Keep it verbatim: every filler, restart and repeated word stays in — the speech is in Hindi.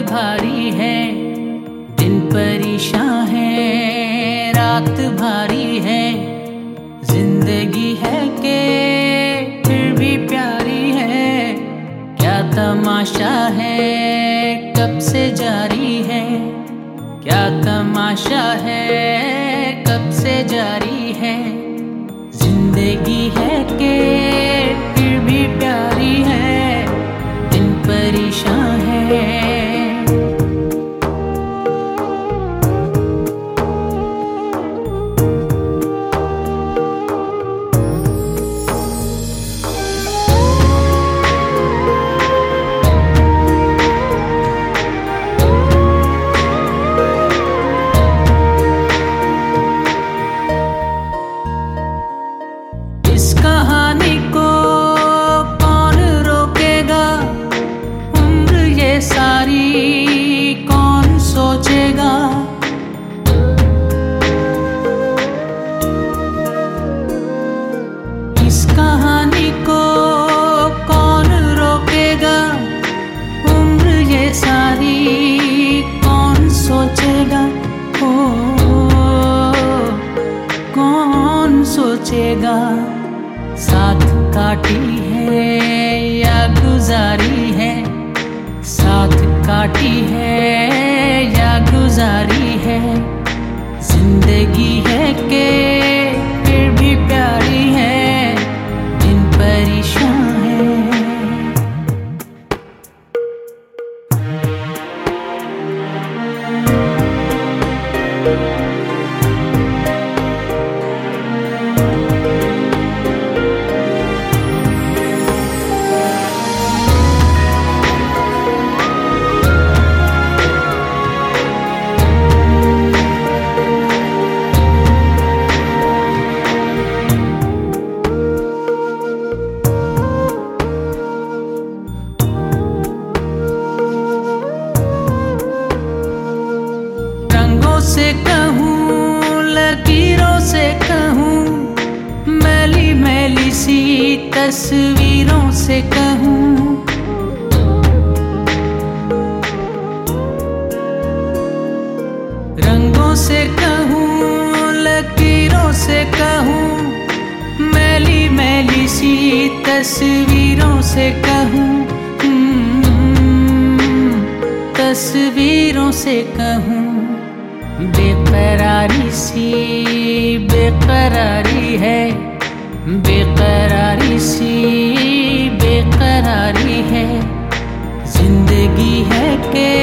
भारी है, दिन परेशान है, रात भारी है। जिंदगी है के फिर भी प्यारी है, क्या तमाशा है कब से जारी है, क्या तमाशा है कब से जारी है। जिंदगी है के फिर भी प्यारी है, दिन परेशान है। इस कहानी को कौन रोकेगा, उम्र ये सारी कौन सोचेगा। इस कहानी को कौन रोकेगा, उम्र ये सारी कौन सोचेगा। ओ, कौन सोचेगा। साथ काटी है या गुजारी है, साथ काटी है या गुजारी है। जिंदगी है के फिर भी प्यारी है, दिन परेशान है। से कहूँ लकीरों से कहूँ, मैली मैली सी तस्वीरों से कहूँ। रंगों से कहूँ लकीरों से कहूँ, मैली मैली सी तस्वीरों से कहूँ। तस्वीरों से कहूँ। बेकरारी सी बेकरारी है, बेकरारी सी बेकरारी है। जिंदगी है के